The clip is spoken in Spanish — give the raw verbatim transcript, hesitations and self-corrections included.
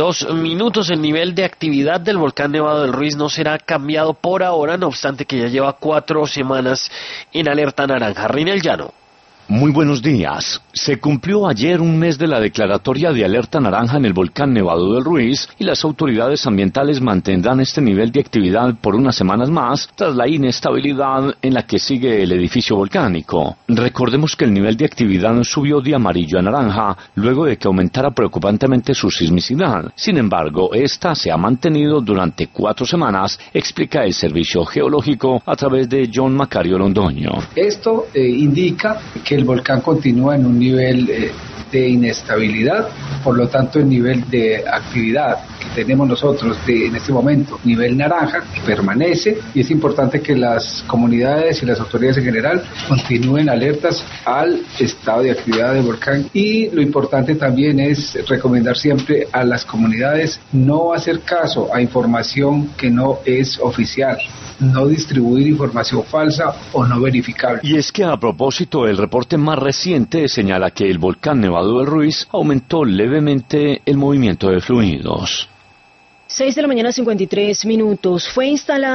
Dos minutos, el nivel de actividad del volcán Nevado del Ruiz no será cambiado por ahora, no obstante que ya lleva cuatro semanas en alerta naranja. Rinel Llano. Muy buenos días. Se cumplió ayer un mes de la declaratoria de alerta naranja en el volcán Nevado del Ruiz y las autoridades ambientales mantendrán este nivel de actividad por unas semanas más tras la inestabilidad en la que sigue el edificio volcánico. Recordemos que el nivel de actividad subió de amarillo a naranja luego de que aumentara preocupantemente su sismicidad. Sin embargo, esta se ha mantenido durante cuatro semanas, explica el Servicio Geológico a través de John Macario Londoño. Esto eh, indica que el volcán continúa en un nivel eh, de inestabilidad, por lo tanto el nivel de actividad que tenemos nosotros de, en este momento, nivel naranja, permanece, y es importante que las comunidades y las autoridades en general continúen alertas al estado de actividad del volcán. Y lo importante también es recomendar siempre a las comunidades no hacer caso a información que no es oficial, no distribuir información falsa o no verificable. Y es que a propósito, el reporte más reciente señala que el volcán Nevado del Ruiz aumentó levemente el movimiento de fluidos. seis de la mañana, cincuenta y tres minutos. Fue instalada